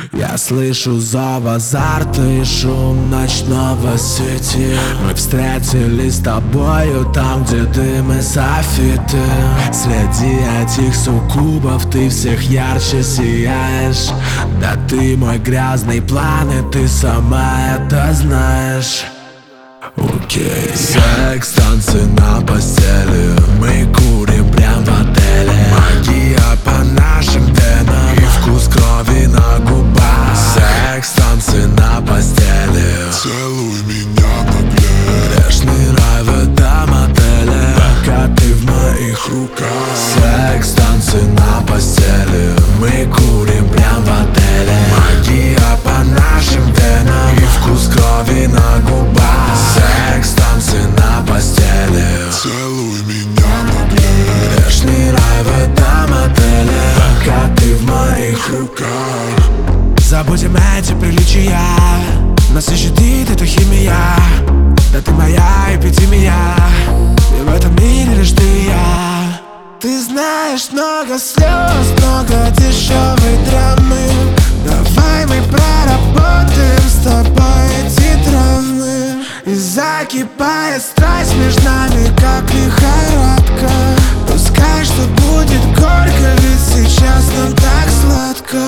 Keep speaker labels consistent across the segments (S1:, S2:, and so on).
S1: Я слышу зов азарта и шум ночного сети. Мы встретились с тобою там, где дым и софиты. Среди этих суккубов ты всех ярче сияешь. Да ты мой грязный план, и ты сама это знаешь. Окей. Секс, танцы на постели, мы курим прям в отеле. Магия по нашим венам и вкус крови на губах. Секс, танцы на постели,
S2: целуй меня наглее.
S1: грешный рай в этом отеле, пока ты в моих руках. Секс, танцы на постели, мы курим прям в отеле. Магия по нашим венам и вкус крови на губах. Секс, танцы на постели,
S2: Целуй меня наглее.
S1: грешный рай в этом отеле, пока ты в моих руках. Забудем эти приличия, нас не щадит эта химия. Да ты моя, и пяти меня, и в этом мире лишь ты и я. Ты знаешь, много слез, много дешевой драмы. Давай мы проработаем с тобой эти травмы. И закипает страсть между нами, как лихорадка. Пускай что будет горько, ведь сейчас нам так сладко.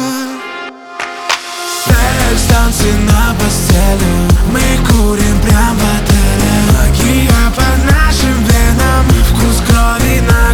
S1: Секс, танцы на постели, мы курим прям в отеле. Магия по нашим венам, вкус крови на